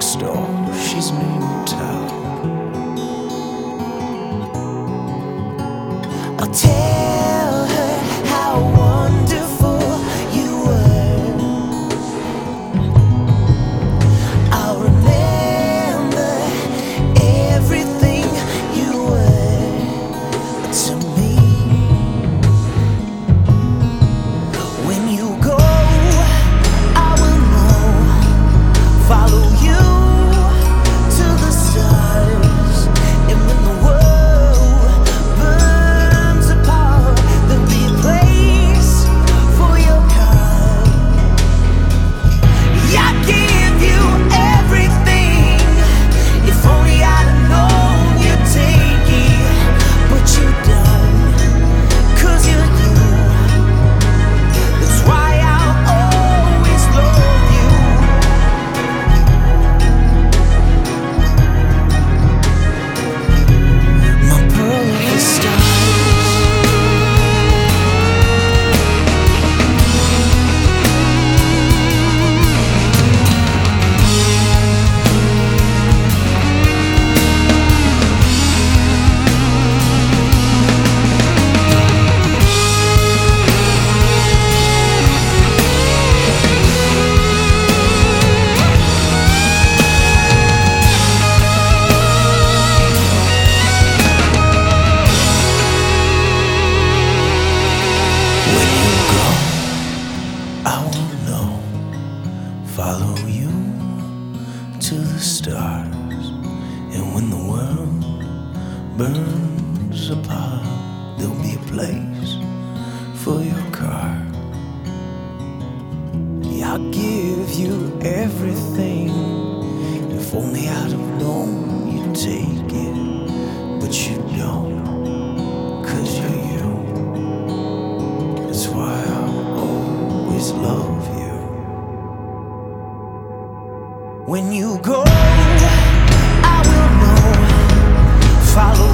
store, she's named Tao. I'll tell her how wonderful you were. I'll remember everything you were to me. When you go, I will know, follow you to the stars. And when the world burns apart, there'll be a place for your car. I give you everything. If only I'd have known you'd take it, but you don't, 'cause you're you. That's why I'll always love you. My pearl of stars. When you go, I won't know, follow you to the stars. And when the world burns apart, there'll be a place for your car. Yeah, I'll give you everything. If only I'd have known you'd take it, but you don't, 'cause you're you. That's why I'll always love you. When you go, I will know, follow